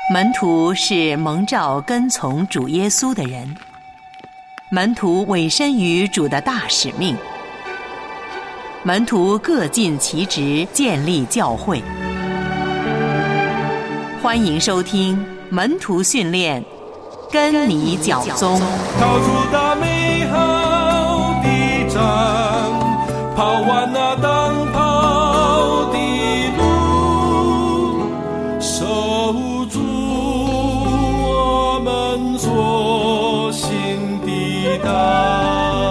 门徒是蒙召跟从主耶稣的人，门徒委身于主的大使命，门徒各尽其职，建立教会。欢迎收听门徒训练，跟你脚踪。 逃出大美好的仗，跑完那当跑的路，守住我们所行的道。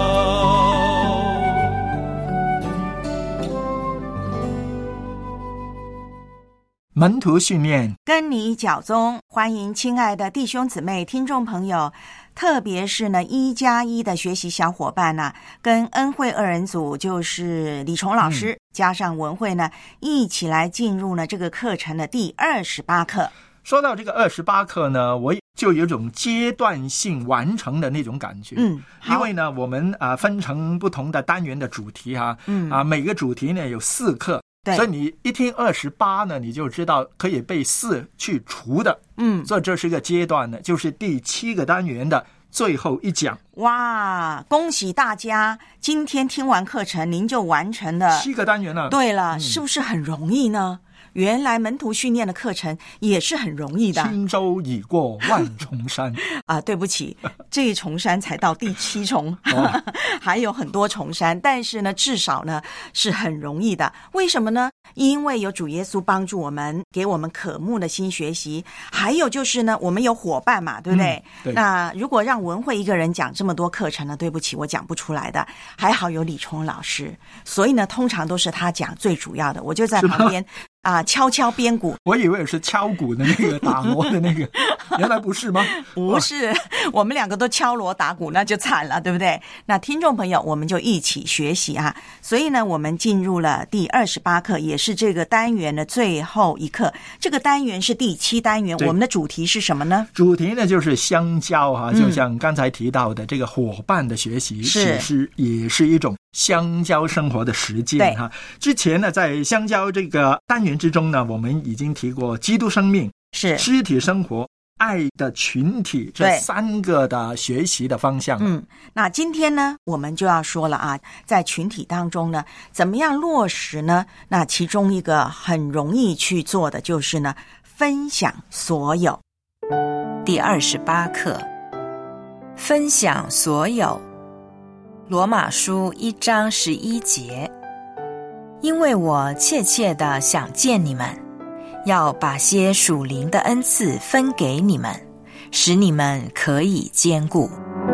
门徒训练， 跟你脚踪。欢迎亲爱的弟兄姊妹听众朋友，特别是呢1+1的学习小伙伴呢，跟恩惠二人组就是李崇老师、加上文慧呢，一起来进入呢这个课程的第28课。 说到这个28课呢，我就有种阶段性完成的那种感觉。因为呢我们分成不同的单元的主题每个主题呢有4课。所以你一听28呢，你就知道可以被4去除的。所以这是一个阶段呢，就是第7个单元的最后一讲。 哇，恭喜大家，今天听完课程您就完成了 7个单元了。 对了，是不是很容易呢？原来门徒训练的课程也是很容易的。 轻舟已过万重山对不起，这一重山才到第7重还有很多重山，但是呢至少呢是很容易的。为什么呢？因为有主耶稣帮助我们，给我们渴慕的新学习，还有就是呢我们有伙伴嘛，对不对？ 对。 那如果让文慧一个人讲这么多课程呢，对不起，我讲不出来的。还好有李崇老师，所以呢通常都是他讲最主要的，我就在旁边敲敲边鼓。 我以为是敲鼓的那个打锣的那个原来不是吗？ 不是，我们2个都敲锣打鼓那就惨了，对不对？那听众朋友我们就一起学习所以呢我们进入了第28课，也是这个单元的最后一课。这个单元是第7单元，我们的主题是什么呢？ 主题呢就是相交就像刚才提到的这个伙伴的学习，其实也是一种相交生活的实践之前呢在相交这个单元之中呢，我们已经提过基督生命、是肢体生活、爱的群体这3个的学习的方向。那今天呢我们就要说了在群体当中呢怎么样落实呢？那其中一个很容易去做的就是呢分享所有。 第28课，分享所有。罗马书1章11节，因为我切切地想见你们，要把些属灵的恩赐分给你们，使你们可以坚固。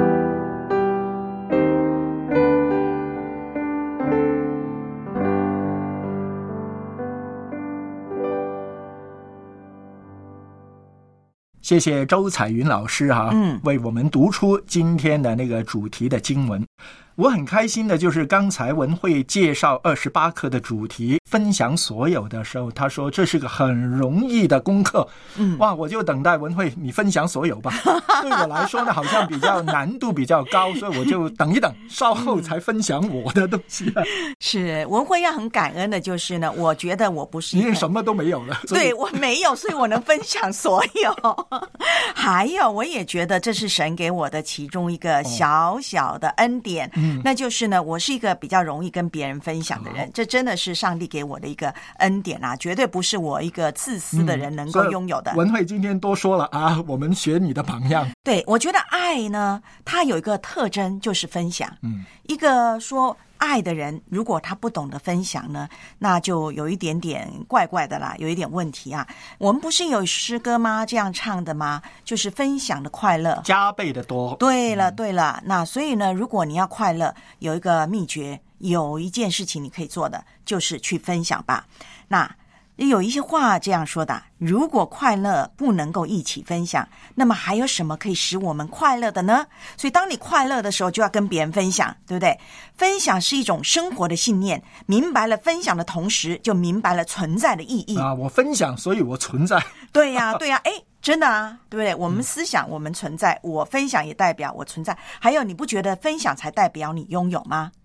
谢谢周彩云老师为我们读出今天的那个主题的经文。我很开心的就是刚才文慧介绍28课的主题分享所有的时候，他说这是个很容易的功课。我就等待文慧你分享所有吧。对我来说呢好像比较难度比较高，所以我就等一等，稍后才分享我的东西是，文慧要很感恩的就是呢，我觉得我不是你什么都没有了。 对，我没有，所以我能分享所有还有我也觉得这是神给我的其中一个小小的恩典。那就是呢我是一个比较容易跟别人分享的人，这真的是上帝给我的一个恩典绝对不是我一个自私的人能够拥有的。 文慧今天多说了我们学你的榜样。 对，我觉得爱呢它有一个特征就是分享。一个说爱的人如果他不懂得分享呢，那就有一点点怪怪的啦，有一点问题我们不是有诗歌吗？这样唱的吗？就是分享的快乐加倍的多。对了，那所以呢如果你要快乐，有一个秘诀，有一件事情你可以做的，就是去分享吧。那有一些话这样说的，如果快乐不能够一起分享，那么还有什么可以使我们快乐的呢？所以当你快乐的时候就要跟别人分享，对不对？分享是一种生活的信念，明白了分享的同时就明白了存在的意义我分享所以我存在。 对呀真的对不对？我们思想我们存在，我分享也代表我存在。还有你不觉得分享才代表你拥有吗？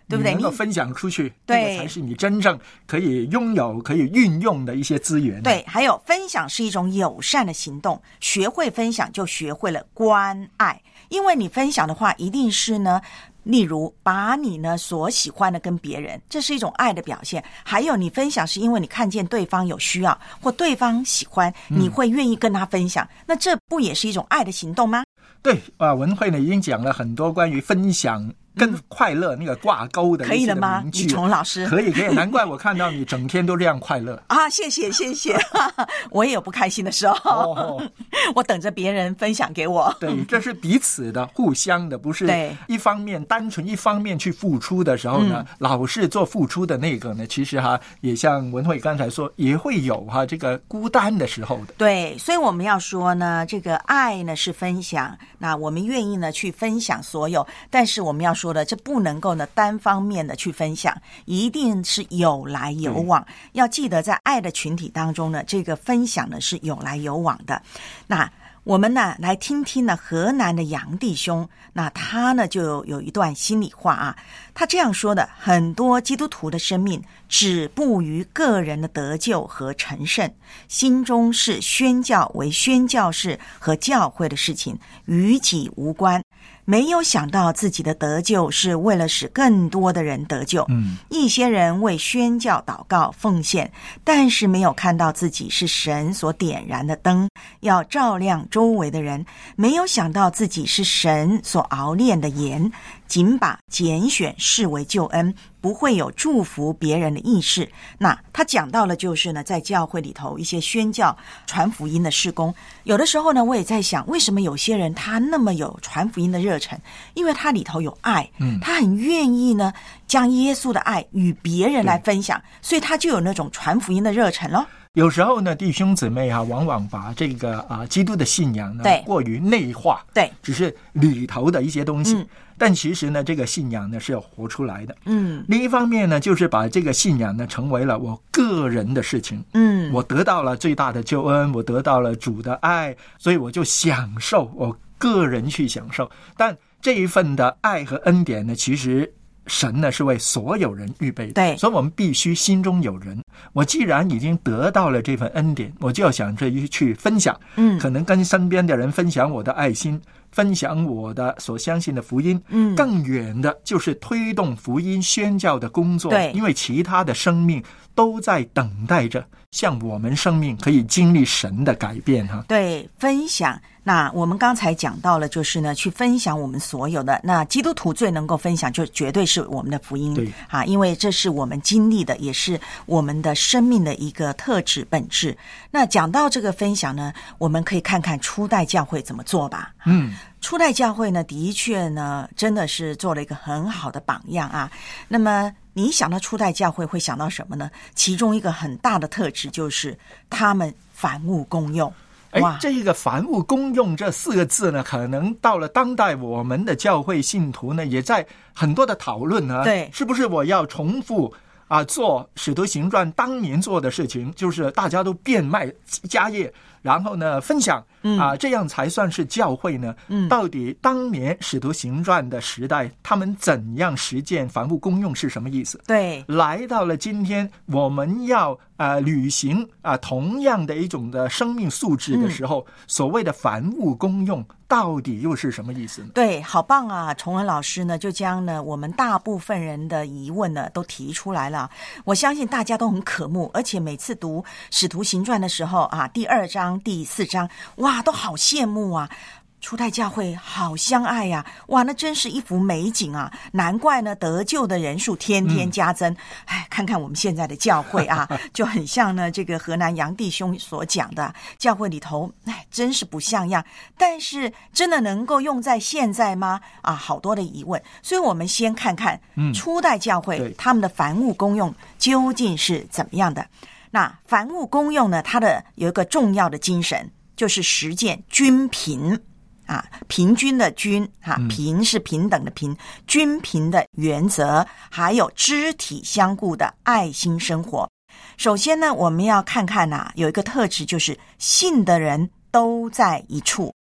对不对？ 你能够分享出去， 对， 那个才是你真正可以拥有、可以运用的一些资源。 对，还有分享是一种友善的行动，学会分享就学会了关爱，因为你分享的话，一定是呢。例如把你呢所喜欢的跟别人，这是一种爱的表现。还有你分享是因为你看见对方有需要或对方喜欢，你会愿意跟他分享，那这不也是一种爱的行动吗？ 对啊，文慧呢已经讲了很多关于分享跟快乐那个挂钩的一些的名句。 可以了吗？李崇老师可以，难怪我看到你整天都这样快乐啊！谢谢我也有不开心的时候我等着别人分享给我。 对，这是彼此的互相的，不是一方面单纯一方面去付出的时候呢，老是做付出的那个呢，其实也像文慧刚才说，也会有这个孤单的时候的。 对，所以我们要说呢，这个爱呢是分享，那我们愿意呢去分享所有，但是我们要说的，这不能够呢单方面的去分享，一定是有来有往。要记得在爱的群体当中呢，这个分享呢是有来有往的。那我们呢来听听呢河南的杨弟兄，那他呢就有一段心里话啊，他这样说的：很多基督徒的生命止步于个人的得救和成圣，心中是宣教为宣教士和教会的事情，与己无关，没有想到自己的得救是为了使更多的人得救。一些人为宣教祷告奉献，但是没有看到自己是神所点燃的灯，要照亮周围的人，没有想到自己是神所熬炼的盐，仅把拣选视为救恩，不会有祝福别人的意识。那他讲到了就是呢，在教会里头一些宣教传福音的事工，有的时候呢我也在想，为什么有些人他那么有传福音的热忱，因为他里头有爱，他很愿意呢将耶稣的爱与别人来分享，所以他就有那种传福音的热忱咯。 有时候呢，弟兄姊妹往往把这个基督的信仰呢过于内化，对，只是里头的一些东西，但其实呢，这个信仰呢是要活出来的。另一方面呢，就是把这个信仰呢成为了我个人的事情。我得到了最大的救恩，我得到了主的爱，所以我就享受，我个人去享受。但这一份的爱和恩典呢，其实神呢是为所有人预备的，对，所以我们必须心中有人。我既然已经得到了这份恩典，我就要想着去分享，可能跟身边的人分享我的爱心，分享我的所相信的福音，更远的就是推动福音宣教的工作，对，因为其他的生命都在等待着像我们生命可以经历神的改变对，分享。那我们刚才讲到了，就是呢，去分享我们所有的。那基督徒最能够分享，就绝对是我们的福音，对因为这是我们经历的，也是我们的生命的一个特质本质。那讲到这个分享呢，我们可以看看初代教会怎么做吧。初代教会呢，的确呢，真的是做了一个很好的榜样啊。那么你想到初代教会会想到什么呢？其中一个很大的特质就是他们凡物公用。 这个凡物公用这4个字呢，可能到了当代我们的教会信徒呢，也在很多的讨论呢。对，是不是我要重复做使徒行传当年做的事情，就是大家都变卖家业，然后呢分享这样才算是教会呢？到底当年使徒行传的时代，他们怎样实践凡物公用是什么意思？对，来到了今天，我们要履行同样的一种的生命素质的时候，所谓的凡物公用到底又是什么意思呢？对，好棒啊！崇文老师呢就将呢我们大部分人的疑问呢都提出来了。我相信大家都很渴慕，而且每次读使徒行传的时候第2章第4章，哇，都好羡慕啊！初代教会好相爱呀，哇，那真是一幅美景啊！难怪呢得救的人数天天加增。看看我们现在的教会就很像呢这个河南杨弟兄所讲的，教会里头真是不像样。但是真的能够用在现在吗？好多的疑问。所以我们先看看初代教会他们的凡物公用究竟是怎么样的。那凡物公用呢，它的有一个重要的精神，就是实践均平平均的均平是平等的平，均平的原则，还有肢体相顾的爱心生活。首先呢，我们要看看有一个特质，就是信的人都在一处。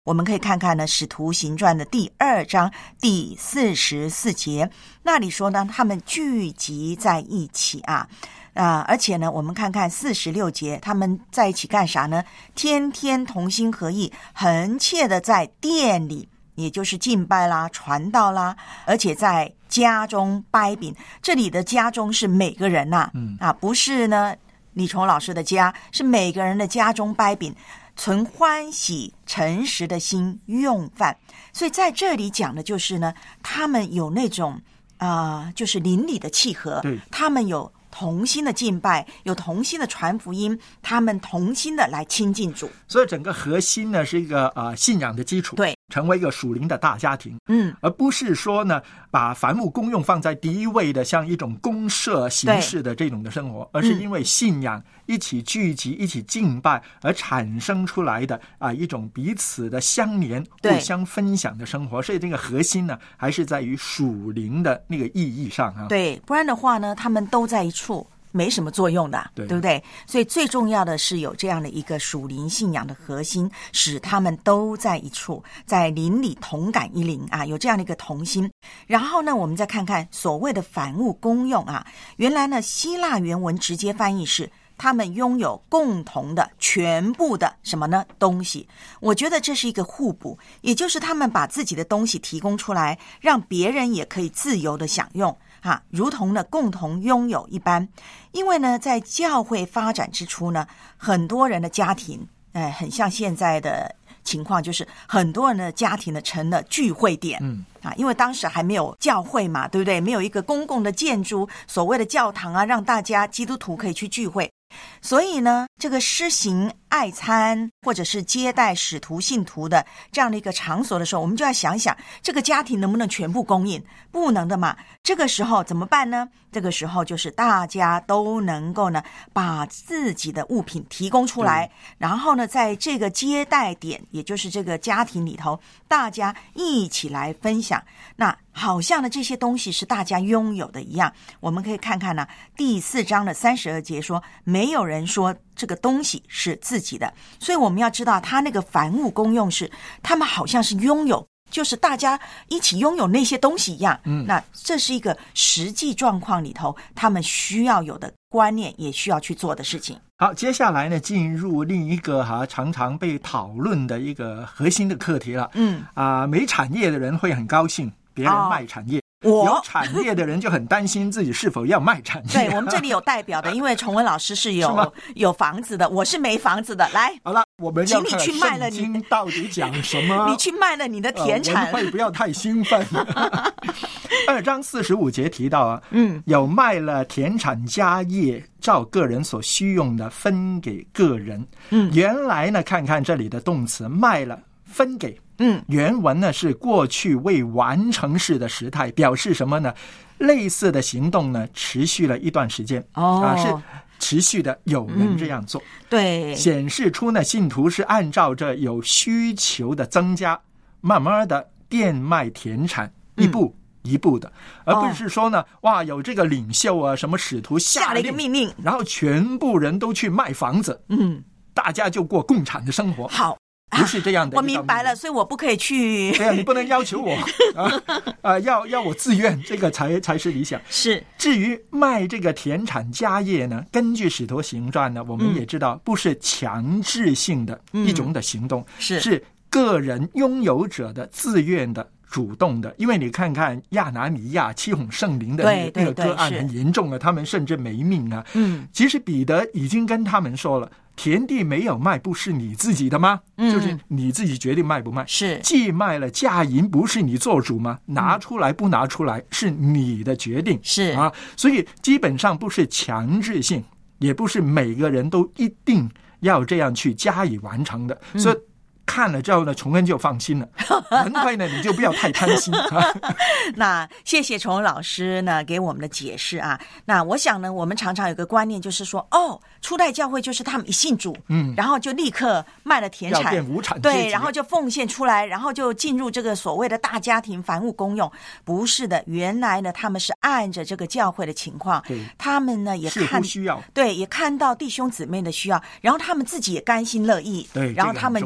我们可以看看呢，《使徒行传》的第2章第44节，那里说呢，他们聚集在一起啊。而且呢，我们看看46节，他们在一起干啥呢？天天同心合意，恒切的在殿里，也就是敬拜啦、传道啦，而且在家中掰饼。这里的家中是每个人呐，不是呢李崇老师的家，是每个人的家中掰饼，存欢喜诚实的心用饭。所以在这里讲的就是呢，他们有那种就是邻里的契合，他们有同心的敬拜，有同心的传福音，他们同心的来亲近主。 所以整个核心呢是一个信仰的基础， 对， 成为一个属灵的大家庭，而不是说呢把凡物公用放在第一位的，像一种公社形式的这种的生活，而是因为信仰一起聚集、一起敬拜而产生出来的一种彼此的相连、互相分享的生活。所以这个核心呢，还是在于属灵的那个意义上啊。 对，不然的话呢，他们都在一处，没什么作用的，对不对？所以最重要的是有这样的一个属灵信仰的核心，使他们都在一处，在邻里同感一灵啊，有这样的一个同心。然后呢，我们再看看所谓的凡物公用啊，原来呢，希腊原文直接翻译是他们拥有共同的全部的什么呢？东西。我觉得这是一个互补，也就是他们把自己的东西提供出来，让别人也可以自由的享用如同呢共同拥有一般。因为呢，在教会发展之初呢，很多人的家庭很像现在的情况，就是很多人的家庭呢成了聚会点，因为当时还没有教会嘛，对不对？没有一个公共的建筑，所谓的教堂让大家基督徒可以去聚会。所以呢，这个施行爱餐或者是接待使徒信徒的这样的一个场所的时候，我们就要想想这个家庭能不能全部供应，不能的嘛。这个时候怎么办呢？这个时候就是大家都能够呢把自己的物品提供出来，然后呢在这个接待点，也就是这个家庭里头，大家一起来分享。那好像呢这些东西是大家拥有的一样。我们可以看看呢第4章的32节说，没有人说这个东西是自己的。所以我们要知道他那个凡物公用是他们好像是拥有，就是大家一起拥有那些东西一样。那这是一个实际状况里头他们需要有的观念，也需要去做的事情。 好，接下来呢进入另一个常常被讨论的一个核心的课题了。没产业的人会很高兴别人卖产业，有产业的人就很担心自己是否要卖产业。 对，我们这里有代表的，因为崇文老师是有房子的，我是没房子的。来， 好了，我们要看请你去卖了圣经到底讲什么。 你去卖了你的田产。 我们会不要太兴奋。2章45节提到有卖了田产家业，照个人所需用的分给个人。原来呢，看看这里的动词卖了分给。原文呢是过去未完成式的时态，表示什么呢？类似的行动呢持续了一段时间，是持续的有人这样做。 对， 显示出呢信徒是按照着有需求的增加，慢慢的变卖田产，一步一步的，而不是说呢有这个领袖什么使徒下了一个命令，然后全部人都去卖房子，大家就过共产的生活。好，不是这样的。 我明白了，所以我不可以去。 对啊，你不能要求我要我自愿，这个才是理想。 是。 至于卖这个田产家业呢，根据使徒行传呢，我们也知道不是强制性的一种的行动，是个人拥有者的自愿的主动的。因为你看看亚拿尼亚欺哄圣灵的那个个案很严重了，他们甚至没命啊。其实彼得已经跟他们说了，田地没有卖不是你自己的吗？就是你自己决定卖不卖。是，既卖了价银不是你做主吗？拿出来不拿出来是你的决定。是所以基本上不是强制性，也不是每个人都一定要这样去加以完成的。所以看了之后呢，崇恩就放心了。文慧呢，你就不要太贪心。 那谢谢崇恩老师呢给我们的解释啊。那我想呢，我们常常有个观念，就是说，初代教会就是他们一信主，然后就立刻卖了田产， 要变无产阶级， 对，然后就奉献出来，然后就进入这个所谓的大家庭凡物公用。不是的，原来呢，他们是按着这个教会的情况，他们呢也看需要， 对，也看到弟兄姊妹的需要，然后他们自己也甘心乐意，对，然后他们就去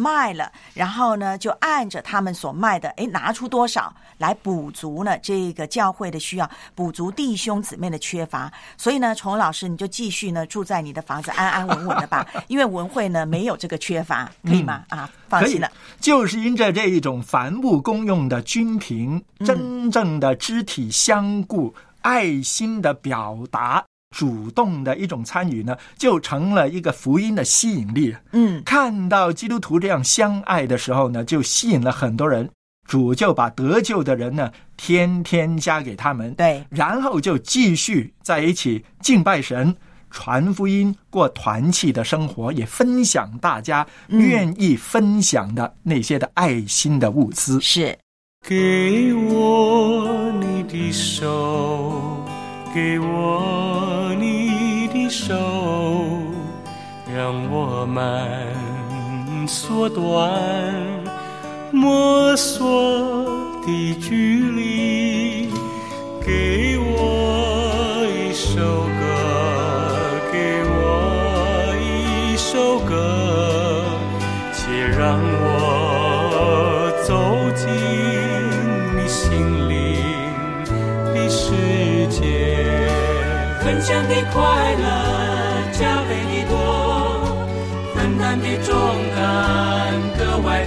卖了，然后呢就按着他们所卖的拿出多少来补足呢这个教会的需要，补足弟兄姊妹的缺乏。所以呢，崇文老师你就继续呢住在你的房子安安稳稳的吧，因为文会呢没有这个缺乏，可以吗？放心了。 就是因着这一种凡物公用的均平，真正的肢体相顾，爱心的表达，主动的一种参与呢，就成了一个福音的吸引力。看到基督徒这样相爱的时候呢，就吸引了很多人，主就把得救的人呢天天加给他们， 对， 然后就继续在一起敬拜神，传福音，过团契的生活，也分享大家愿意分享的那些的爱心的物资。 是， 给我你的手，给我你的手，让我们缩短摸索的距离。给我一首歌，给我一首歌，且让我走进你心灵的世界。分享的快乐加倍的多，分担的重担格外。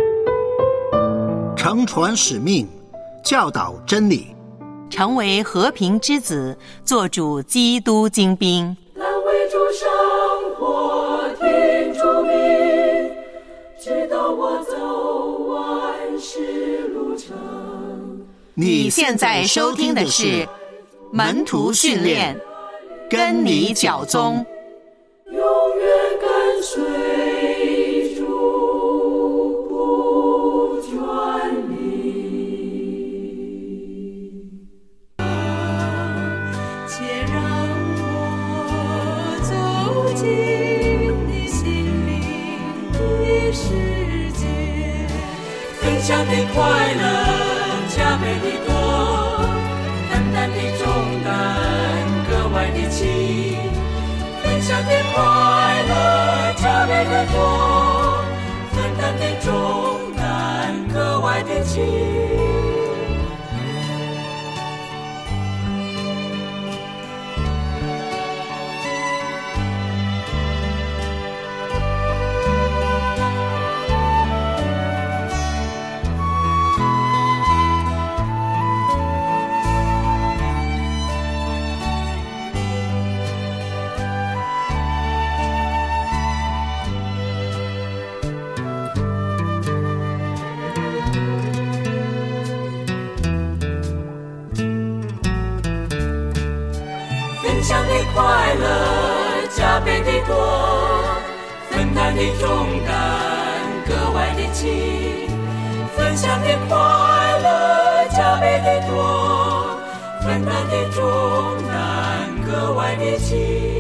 承传使命，教导真理， 成为和平之子，做主基督精兵。 来为主生活，听主命，直到我走完世路程。 你现在收听的是门徒训练，跟你脚踪， 永远跟随主不眷离。且让我走进你心灵的世界， 分享的快乐加倍的多，分担的重担格外的轻。分享的快乐加倍的多，分担的重担格外的轻。分享的快乐加倍的多，分担的重担格外的轻。分享的快乐加倍的多，分担的重担格外的轻。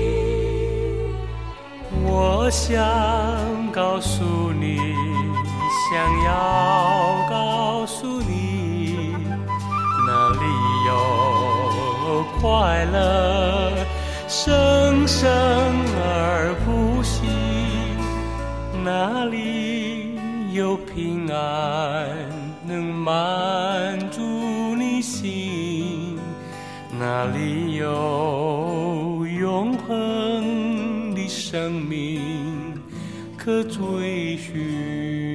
我想告诉你，想要告诉你，哪里有快乐生生而不息，哪里有平安能满足你心，哪里有永恒的生命可追寻。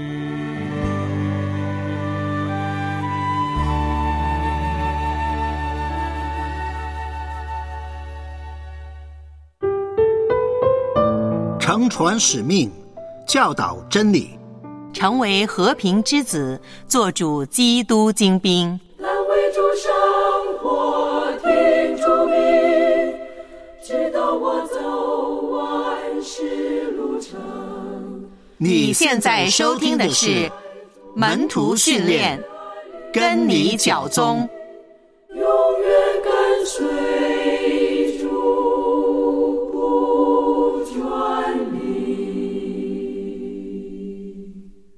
承传使命，教导真理， 成为和平之子，做主基督精兵。 来为主生活，听主命，直到我走完世路程。 你现在收听的是门徒训练，跟你脚踪， 永远跟随主不眷离。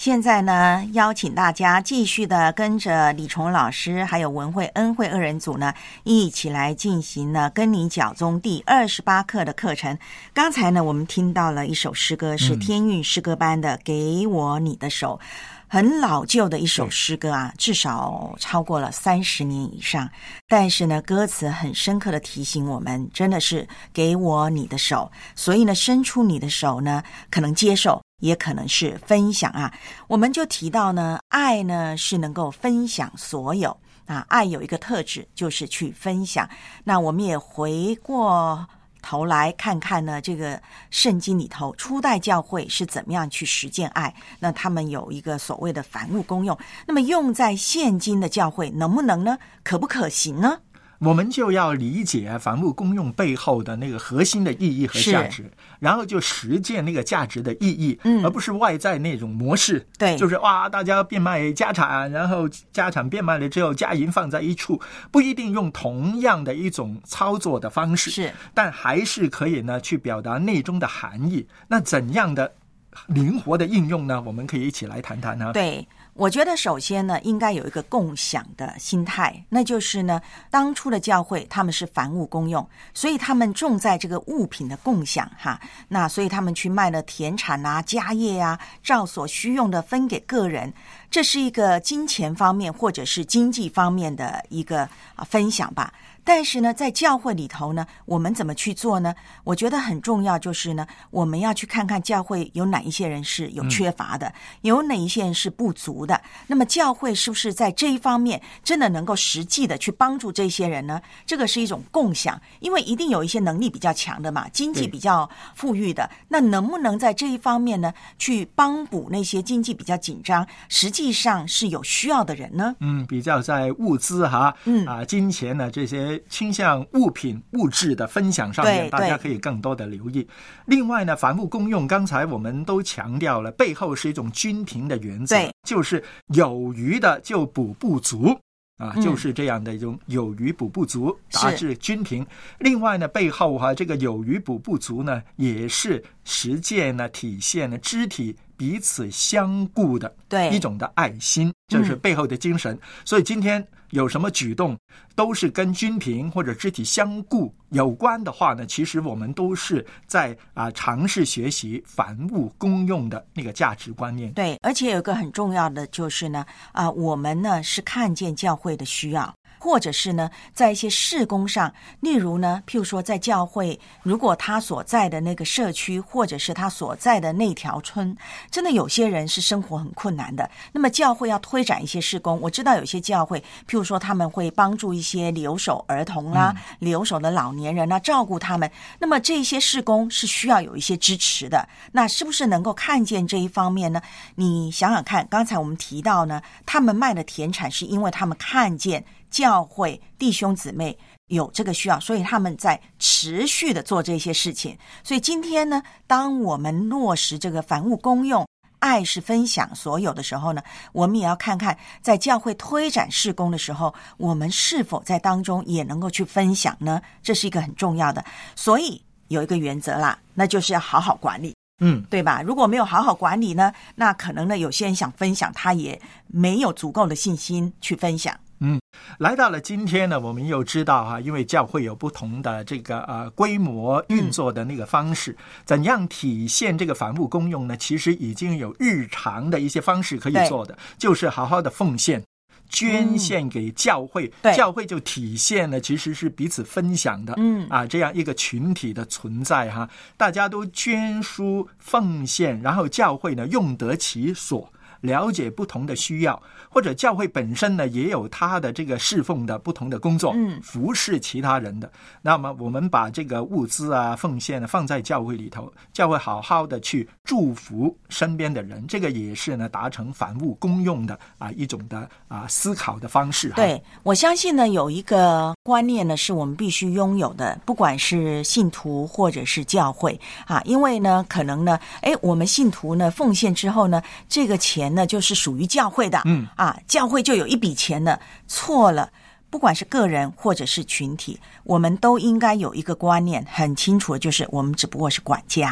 现在呢，邀请大家继续的跟着李崇老师还有文慧恩惠二人组呢，一起来进行呢跟你讲宗第28课的课程。刚才呢，我们听到了一首诗歌，是天韵诗歌班的《给我你的手》。很老旧的一首诗歌啊，至少超过了30年以上，但是呢，歌词很深刻的提醒我们，真的是给我你的手。所以呢，伸出你的手呢，可能接受，也可能是分享啊。我们就提到呢，爱呢是能够分享所有啊，爱有一个特质就是去分享。那我们也回过头来看看呢，这个圣经里头初代教会是怎么样去实践爱，那他们有一个所谓的凡物公用，那么用在现今的教会能不能呢？可不可行呢？ 我们就要理解凡物公用背后的那个核心的意义和价值，然后就实践那个价值的意义，而不是外在那种模式。 对， 就是哇，大家变卖家产，然后家产变卖了之后，家银放在一处，不一定用同样的一种操作的方式， 是， 但还是可以呢去表达内中的含义。那怎样的灵活的应用呢？我们可以一起来谈谈呢。 对。我觉得首先呢，应该有一个共享的心态，那就是呢，当初的教会他们是凡物公用，所以他们重在这个物品的共享哈。那所以他们去卖了田产啊、家业啊，照所需用的分给个人，这是一个金钱方面或者是经济方面的一个分享吧。但是呢，在教会里头呢，我们怎么去做呢？我觉得很重要，就是呢，我们要去看看教会有哪一些人是有缺乏的，有哪一些人是不足的。那么教会是不是在这一方面真的能够实际的去帮助这些人呢？这个是一种共享，因为一定有一些能力比较强的嘛，经济比较富裕的，那能不能在这一方面呢，去帮补那些经济比较紧张，实际上是有需要的人呢？ 比较在物资金钱呢这些倾向物品物质的分享上面，大家可以更多的留意。另外呢，凡物公用，刚才我们都强调了，背后是一种均平的原则，就是有余的就补不足就是这样的一种有余补不足，达至均平。另外呢，背后这个有余补不足呢，也是实践呢体现了肢体彼此相顾的一种的爱心，这是背后的精神。所以今天有什么举动都是跟均平或者肢体相顾有关的话呢，其实我们都是在尝试学习凡物公用的那个价值观念。 对，而且有一个很重要的就是呢我们呢是看见教会的需要，或者是呢在一些事工上，例如呢譬如说在教会，如果他所在的那个社区或者是他所在的那条村，真的有些人是生活很困难的，那么教会要推展一些事工。我知道有些教会譬如说他们会帮助一些留守儿童啦、留守的老年人啦，照顾他们，那么这些事工是需要有一些支持的。那是不是能够看见这一方面呢？你想想看，刚才我们提到呢，他们卖的田产是因为他们看见教会弟兄姊妹有这个需要，所以他们在持续的做这些事情。所以今天呢，当我们落实这个凡物公用，爱是分享所有的时候呢，我们也要看看在教会推展事工的时候，我们是否在当中也能够去分享呢？这是一个很重要的。所以有一个原则啦，那就是要好好管理。对吧？如果没有好好管理呢，那可能呢有些人想分享，他也没有足够的信心去分享。 来到了今天呢，我们又知道因为教会有不同的这个规模运作的那个方式，怎样体现这个凡物公用呢？其实已经有日常的一些方式可以做的，就是好好的奉献。捐献给教会，教会就体现了其实是彼此分享的，这样一个群体的存在大家都捐书奉献，然后教会呢用得其所，了解不同的需要，或者教会本身呢也有他的这个侍奉的不同的工作，服侍其他人的。那么我们把这个物资奉献放在教会里头，教会好好的去祝福身边的人，这个也是呢达成凡物公用的一种的思考的方式。 对，我相信呢有一个观念呢是我们必须拥有的，不管是信徒或者是教会因为呢可能呢我们信徒呢奉献之后呢，这个钱呢就是属于教会的，教会就有一笔钱呢，错了。不管是个人或者是群体，我们都应该有一个观念很清楚的，就是我们只不过是管家。 对，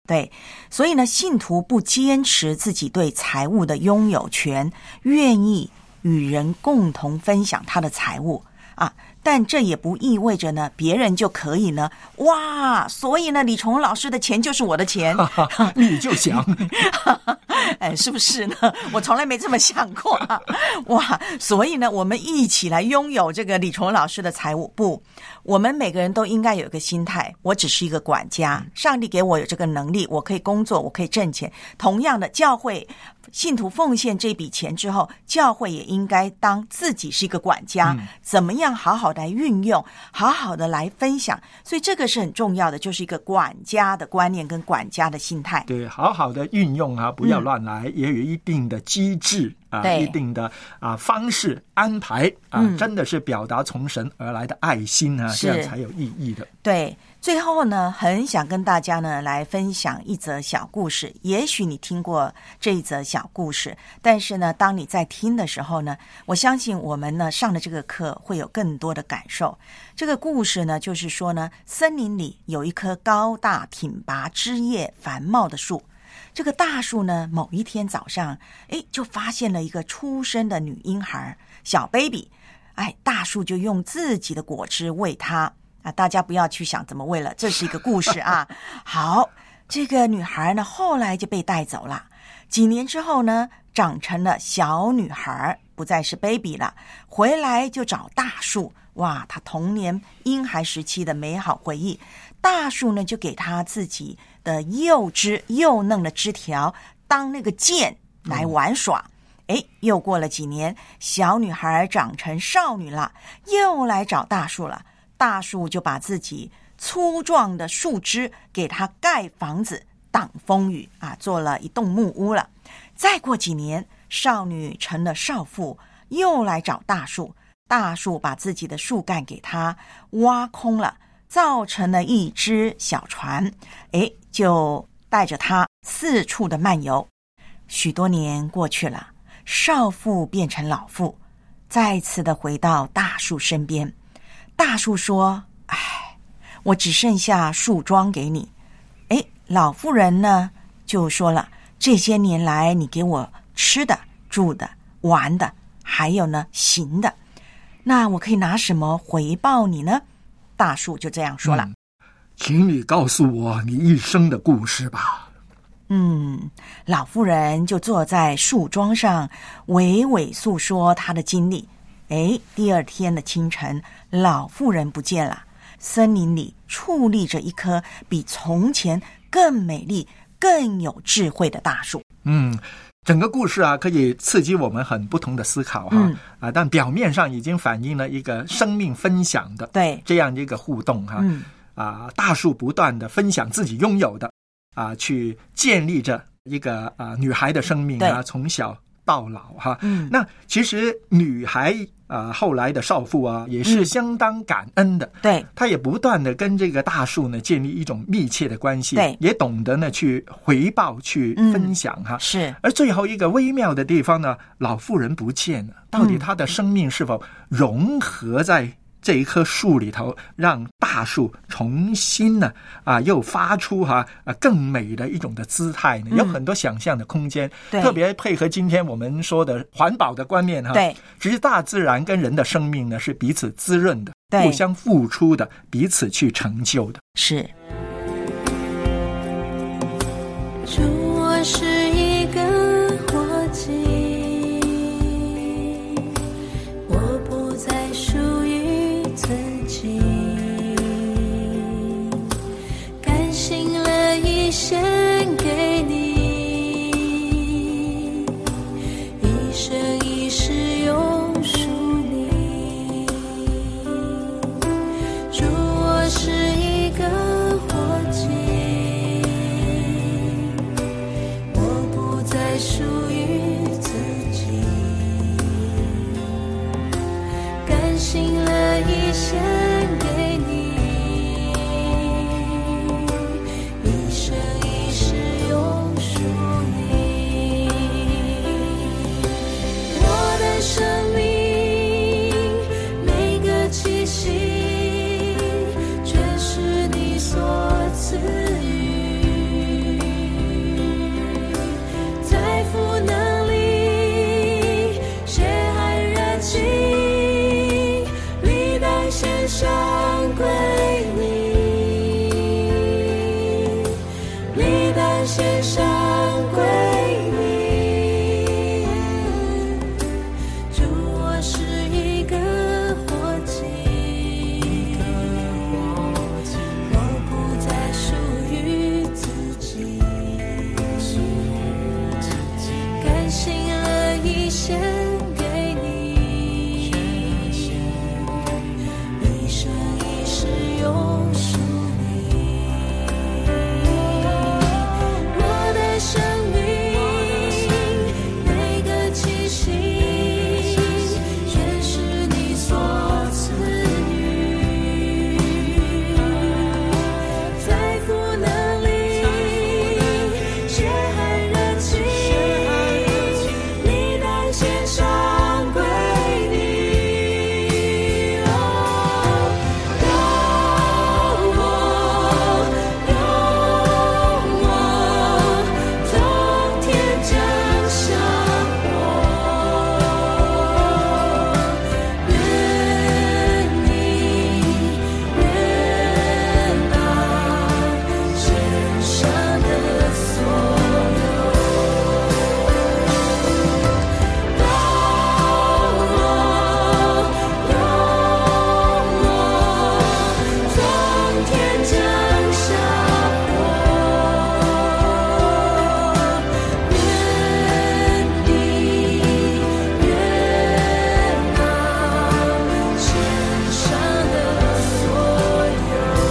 对，所以呢，信徒不坚持自己对财物的拥有权，愿意与人共同分享他的财物啊，但这也不意味着呢，别人就可以呢，哇，所以呢，李崇老师的钱就是我的钱， 你就想， 哎，是不是呢？我从来没这么想过啊！哇，所以呢，我们一起来拥有这个李崇老师的财物。不，我们每个人都应该有一个心态，我只是一个管家，上帝给我有这个能力，我可以工作，我可以挣钱。同样的，教会信徒奉献这笔钱之后，教会也应该当自己是一个管家，怎么样好好来运用，好好的来分享。所以这个是很重要的，就是一个管家的观念跟管家的心态。 对，好好的运用啊，不要乱来，也有一定的机制啊，一定的方式安排啊，真的是表达从神而来的爱心啊，这样才有意义的。 对，最后呢，很想跟大家呢来分享一则小故事。也许你听过这一则小故事，但是呢，当你在听的时候呢，我相信我们呢上的这个课会有更多的感受。这个故事呢，就是说呢，森林里有一棵高大挺拔、枝叶繁茂的树。这个大树呢，某一天早上，就发现了一个出生的女婴孩，小 baby。大树就用自己的果汁喂它啊！大家不要去想怎么喂了，这是一个故事啊。好，这个女孩呢，后来就被带走了。几年之后呢，长成了小女孩，不再是 baby 了，回来就找大树。哇，她童年婴孩时期的美好回忆。大树呢，就给她自己的幼嫩的枝条当那个剑来玩耍。又过了几年，小女孩长成少女了，又来找大树了。大树就把自己粗壮的树枝给她盖房子挡风雨啊，做了一栋木屋了。再过几年，少女成了少妇，又来找大树。大树把自己的树干给她挖空了，造成了一只小船，就带着她四处的漫游。许多年过去了，少妇变成老妇，再次的回到大树身边。大树说：我只剩下树桩给你。老妇人呢就说了，这些年来你给我吃的、住的、玩的，还有呢行的，那我可以拿什么回报你呢？大树就这样说了， 请你告诉我你一生的故事吧。 老妇人就坐在树桩上娓娓诉说她的经历。第二天的清晨，老妇人不见了，森林里矗立着一棵比从前更美丽、更有智慧的大树。 整个故事啊，可以刺激我们很不同的思考哈。但表面上已经反映了一个生命分享的这样一个互动哈。大树不断的分享自己拥有的去建立着一个女孩的生命啊，从小到老哈。那其实女孩后来的少妇啊，也是相当感恩的。她也不断的跟这个大树呢建立一种密切的关系，也懂得呢去回报、去分享哈。 是。而最后一个微妙的地方呢，老妇人不见了，到底她的生命是否融合在这一棵树里头，让大树重新呢又发出更美的一种的姿态呢？有很多想象的空间。特别配合今天我们说的环保的观念哈。其实大自然跟人的生命呢是彼此滋润的，互相付出的，彼此去成就的。 是。 主，我是一个活祭，我不再属于自己，甘心乐意献给你，一生一世永属你。主，我是一个活祭， 献上归你。主，我是一个活祭，我不再属于自己，甘心乐意献给你，一生一世永属你。我的生命，每个气息，全是你所赐予，在乎能力，血汗热情，你当献上归你。让我从天降下火，愿你悦纳身上的所有。让我从天降下火，愿你悦纳身上的所有。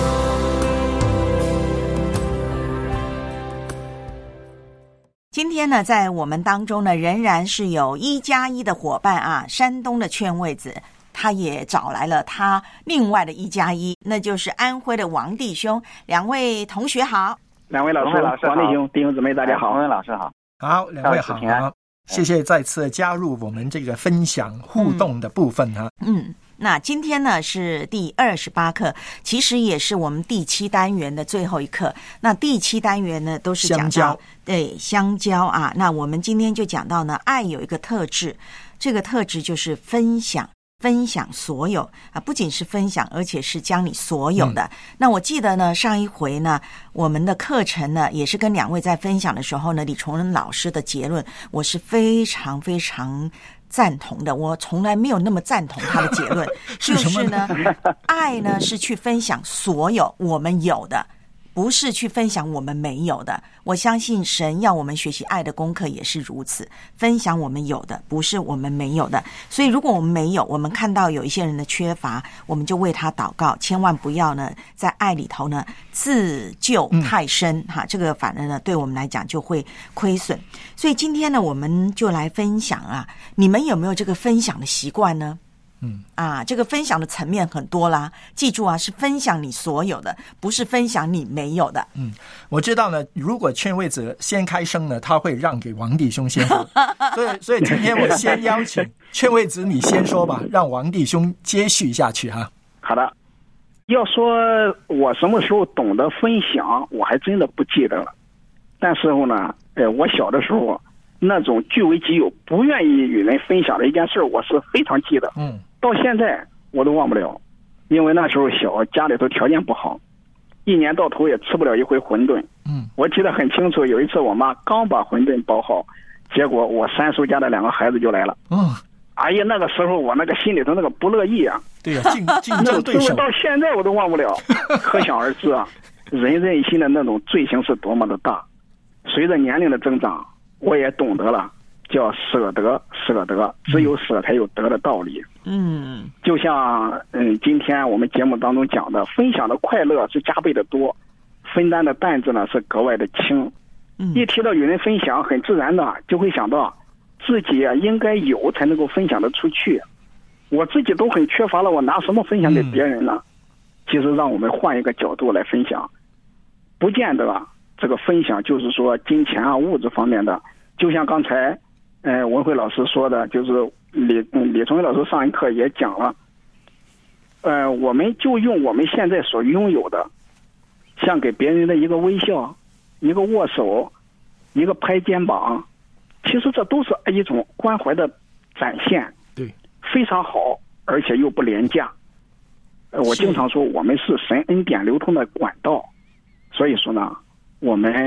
今天呢，在我们当中呢，仍然是有1+1的伙伴啊，山东的劝慰子，他也找来了他另外的1+1，那就是安徽的王弟兄。两位同学好。 两位老师，王弟兄、弟兄姊妹，大家好。王老师好。 好，两位好，谢谢再次加入我们这个分享互动的部分哈。 那今天呢是第28课，其实也是我们第7单元的最后一课。那第7单元呢都是讲到香蕉啊。那我们今天就讲到呢，爱有一个特质，这个特质就是分享所有啊，不仅是分享，而且是将你所有的。那我记得呢，上一回呢，我们的课程呢，也是跟两位在分享的时候呢，李崇仁老师的结论，我是非常非常赞同的。我从来没有那么赞同他的结论，就是呢，爱呢是去分享所有我们有的，不是去分享我们没有的。我相信神要我们学习爱的功课也是如此，分享我们有的，不是我们没有的。所以如果我们没有，我们看到有一些人的缺乏，我们就为他祷告，千万不要呢在爱里头呢自救太深这个反而呢对我们来讲就会亏损。所以今天呢，我们就来分享啊，你们有没有这个分享的习惯呢？这个分享的层面很多啦，记住啊，是分享你所有的，不是分享你没有的。 我知道呢，如果劝慰子先开声呢，他会让给王弟兄先说，所以今天我先邀请劝慰子你先说吧，让王弟兄接续下去哈。 好的，要说我什么时候懂得分享，我还真的不记得了。但是呢，我小的时候那种据为己有、不愿意与人分享的一件事，我是非常记得。到现在我都忘不了，因为那时候小，家里头条件不好，一年到头也吃不了一回馄饨。我记得很清楚，有一次我妈刚把馄饨包好，结果我三叔家的2个孩子就来了。哎呀，那个时候我那个心里头那个不乐意啊。对呀，竞争对手，到现在我都忘不了。可想而知啊，人内心的那种罪行是多么的大。随着年龄的增长，我也懂得了叫舍得，只有舍才有得的道理。就像今天我们节目当中讲的，分享的快乐是加倍的多，分担的担子呢是格外的轻。一提到与人分享，很自然的就会想到自己应该有才能够分享得出去。我自己都很缺乏了，我拿什么分享给别人呢？其实让我们换一个角度来分享，不见得这个分享就是说金钱啊、物质方面的。就像刚才文慧老师说的，就是李崇义老师上一课也讲了，我们就用我们现在所拥有的，像给别人的一个微笑、一个握手、一个拍肩膀，其实这都是一种关怀的展现。对，非常好，而且又不廉价。我经常说我们是神恩典流通的管道，所以说呢，我们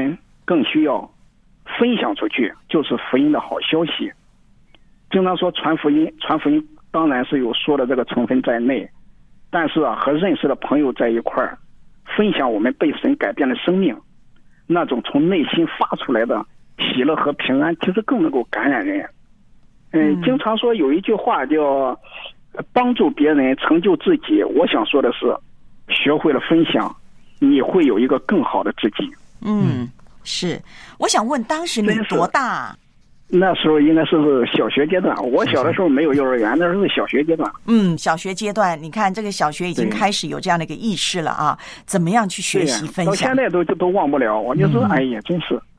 更需要分享出去，就是福音的好消息。经常说传福音当然是有说的这个成分在内，但是和认识的朋友在一块儿分享我们被神改变的生命，那种从内心发出来的喜乐和平安，其实更能够感染人。经常说有一句话叫帮助别人成就自己，我想说的是学会了分享，你会有一个更好的自己。 是。我想问当时你多大？ 那时候应该是小学阶段，我小的时候没有幼儿园，那时候是小学阶段。 小学阶段，你看这个小学已经开始有这样的一个意识了啊，怎么样去学习分享？ 到现在都忘不了，我就说哎呀，真是。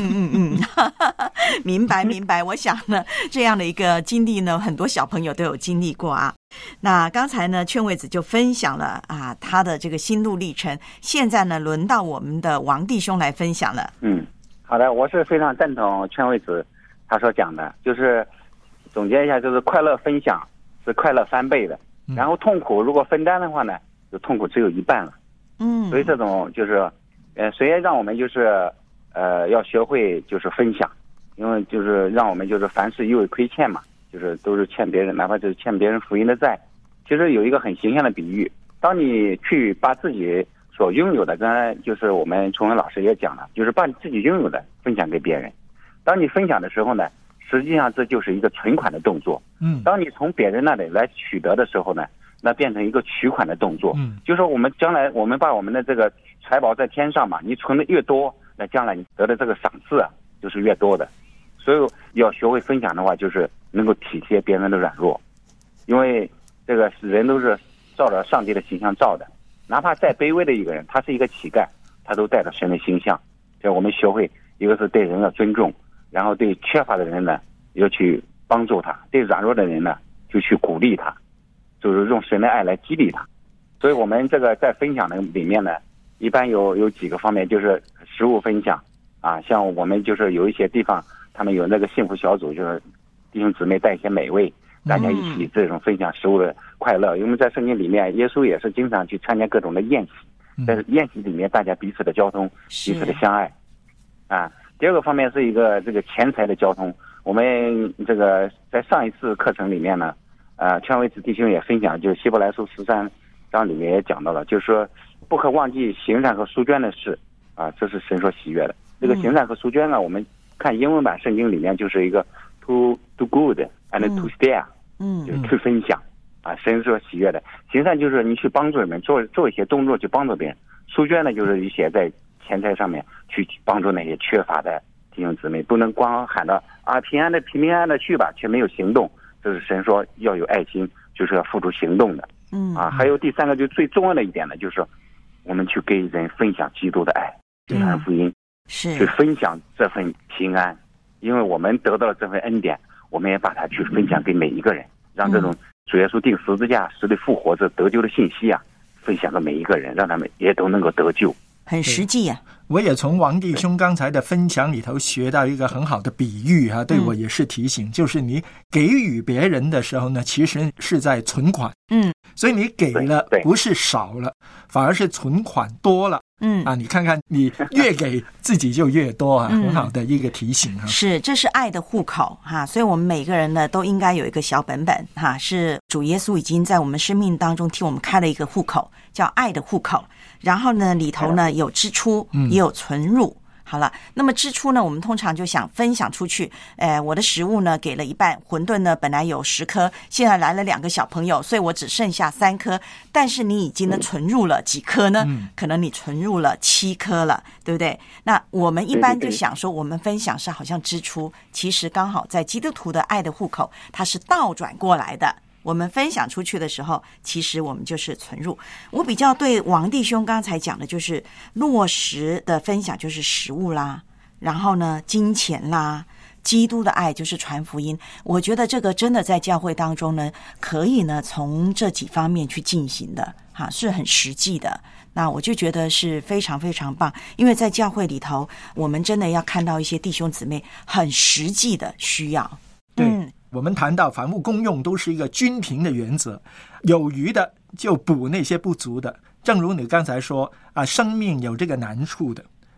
明白。我想呢，这样的一个经历呢，很多小朋友都有经历过啊。那刚才呢，劝慰子就分享了啊他的这个心路历程。现在呢，轮到我们的王弟兄来分享了。 好的，我是非常赞同劝慰子他所讲的，就是总结一下，就是快乐分享是快乐翻倍的，然后痛苦如果分担的话呢，就痛苦只有一半了。所以这种就是谁也让我们就是要学会就是分享，因为就是让我们就是凡事因为亏欠嘛，就是都是欠别人，哪怕就是欠别人福音的债。其实有一个很形象的比喻，当你去把自己所拥有的，刚才就是我们崇文老师也讲了，就是把你自己拥有的分享给别人。当你分享的时候呢，实际上这就是一个存款的动作。当你从别人那里来取得的时候呢，那变成一个取款的动作。就是说我们将来我们把我们的这个财宝在天上嘛，你存的越多，那将来你得的这个赏赐啊，就是越多的。所以要学会分享的话，就是能够体贴别人的软弱，因为这个人都是照着上帝的形象造的，哪怕再卑微的一个人，他是一个乞丐，他都带着神的形象。所以我们学会一个是对人的尊重，然后对缺乏的人呢要去帮助他，对软弱的人呢就去鼓励他，就是用神的爱来激励他。所以我们这个在分享的里面呢，一般有几个方面，就是食物分享啊，像我们就是有一些地方他们有那个幸福小组，就是弟兄姊妹带一些美味，大家一起这种分享食物的快乐。因为在圣经里面，耶稣也是经常去参加各种的宴席，在宴席里面大家彼此的交通，彼此的相爱啊。第二个方面是一个这个钱财的交通。我们这个在上一次课程里面呢，劝慰子弟兄也分享，就是希伯来书13章里面也讲到了，就是说不可忘记行善和赎捐的事啊，这是神所喜悦的。这个行善和赎捐呢，我们看英文版圣经里面就是一个 to do good and to share，就是去分享啊，神所喜悦的。行善就是你去帮助人们，做一些动作去帮助别人；赎捐呢，就是一些在钱财上面去帮助那些缺乏的弟兄姊妹，不能光喊到啊平安的去吧，却没有行动。这是神说要有爱心，就是要付出行动的。还有第三个，就最重要的一点呢，就是我们去给人分享基督的爱，传福音，去分享这份平安，因为我们得到了这份恩典，我们也把它去分享给每一个人，让这种主耶稣钉十字架死里复活这得救的信息啊，分享给每一个人，让他们也都能够得救。 很实际啊。 我也从王弟兄刚才的分享里头学到一个很好的比喻啊，对我也是提醒，就是你给予别人的时候呢，其实是在存款。所以你给了不是少了，反而是存款多了。你看看你越给自己就越多啊，很好的一个提醒啊。 是，这是爱的户口哈，所以我们每个人呢都应该有一个小本本哈，是主耶稣已经在我们生命当中替我们开了一个户口，叫爱的户口。然后呢，里头呢有支出，也有存入。好了，那么支出呢，我们通常就想分享出去。我的食物呢给了一半，馄饨呢本来有10颗，现在来了2个小朋友，所以我只剩下3颗。但是你已经呢存入了几颗呢？可能你存入了7颗了，对不对？那我们一般就想说，我们分享是好像支出，其实刚好在基督徒的爱的户口，它是倒转过来的。我们分享出去的时候，其实我们就是存入。我比较对王弟兄刚才讲的就是落实的分享，就是食物啦，然后呢金钱啦，基督的爱就是传福音。我觉得这个真的在教会当中呢，可以呢从这几方面去进行的哈，是很实际的。那我就觉得是非常非常棒，因为在教会里头，我们真的要看到一些弟兄姊妹很实际的需要。 对。我们谈到凡物公用都是一个均平的原则，有余的就补那些不足的。正如你刚才说啊，生命有这个难处的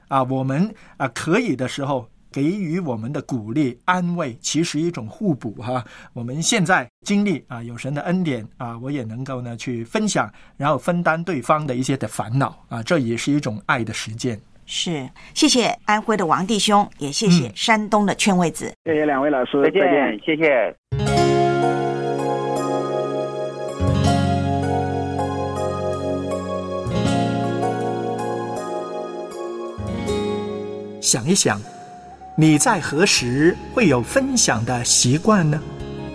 我们可以的时候给予我们的鼓励安慰，其实一种互补我们现在经历有神的恩典我也能够呢去分享，然后分担对方的一些的烦恼这也是一种爱的实践。 是，谢谢安徽的王弟兄，也谢谢山东的劝慰子。 谢谢两位老师， 再见，谢谢。 想一想，你在何时会有分享的习惯呢？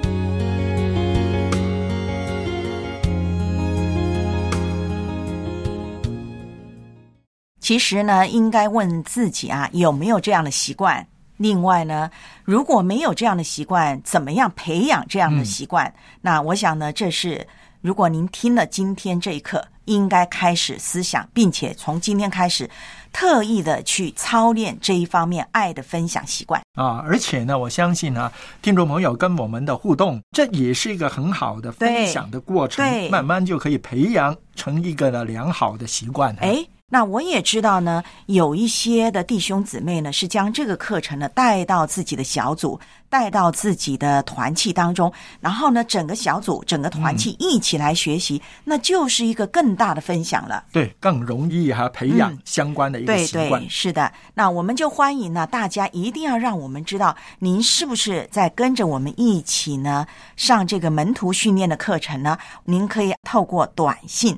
其实呢，应该问自己有没有这样的习惯。另外呢，如果没有这样的习惯，怎么样培养这样的习惯？那我想呢，这是如果您听了今天这一课，应该开始思想，并且从今天开始特意的去操练这一方面爱的分享习惯而且呢，我相信听众朋友跟我们的互动，这也是一个很好的分享的过程，慢慢就可以培养成一个良好的习惯。 那我也知道呢，有一些的弟兄姊妹呢，是将这个课程呢带到自己的小组，带到自己的团契当中，然后呢，整个小组、整个团契一起来学习，那就是一个更大的分享了。 对，更容易培养相关的一个习惯。 对，是的。那我们就欢迎呢，大家一定要让我们知道，您是不是在跟着我们一起呢上这个门徒训练的课程呢？您可以透过短信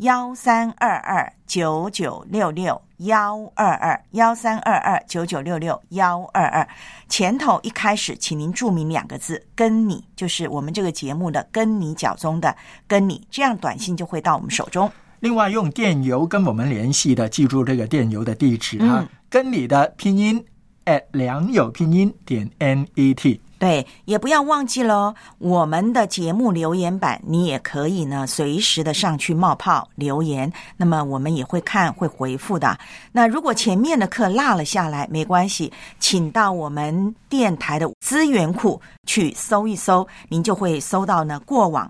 1322-9966-122，1322-9966-122，前头一开始请您注明2个字跟你，就是我们这个节目的跟你脚踪的跟你，这样短信就会到我们手中。 另外用电邮跟我们联系的，记住这个电邮的地址跟你的拼音良友拼音.net。 对，也不要忘记了我们的节目留言板，你也可以呢随时的上去冒泡留言，那么我们也会看会回复的。那如果前面的课落了下来没关系，请到我们电台的资源库去搜一搜，您就会搜到呢过往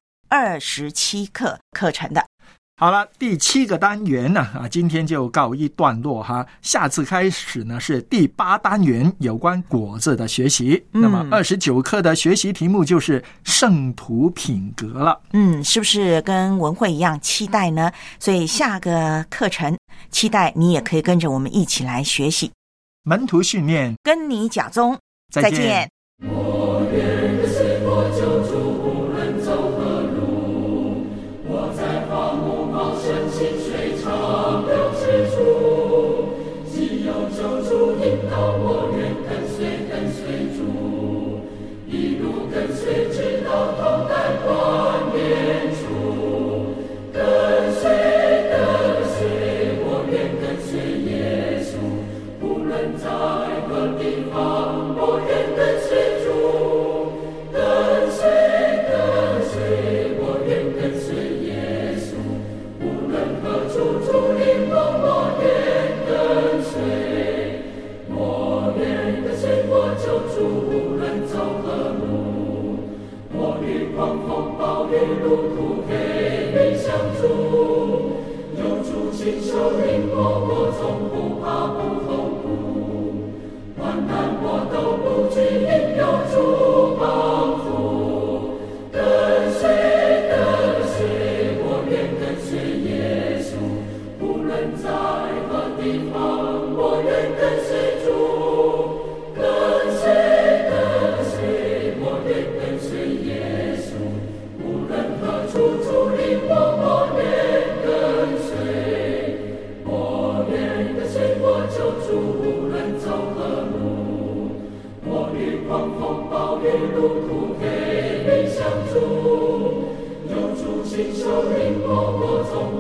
27课课程的。 好了，第7个单元呢今天就告一段落下次开始呢是第8单元有关果子的学习。那么29课的学习题目就是圣徒品格了。 是不是跟文慧一样期待呢？所以下个课程期待你也可以跟着我们一起来学习门徒训练， 跟你脚踪。再见。 我愿跟随我救主，无论走何路，我在荒漠茂盛清水长流之处，既有救主引导，我愿跟随主，一路跟随直到同在冠冕处，跟随，我愿跟随耶稣，无论在何地方，我愿跟随主，跟随，我愿跟随耶稣，无论何处主领我愿跟随，我愿跟随我救主，无论走何路，我与狂风暴雨路途黑云相助，有主亲手领我从不怕不痛苦，患难我都不惧，因有主帮扶，跟随，我愿跟随耶稣，无论在何地方，我愿跟随主，跟随，我愿跟随耶稣，无论何处主领我愿跟随，我愿跟随我救主，无论走何路，我与狂风暴雨路途黑云相助，有主亲手领我从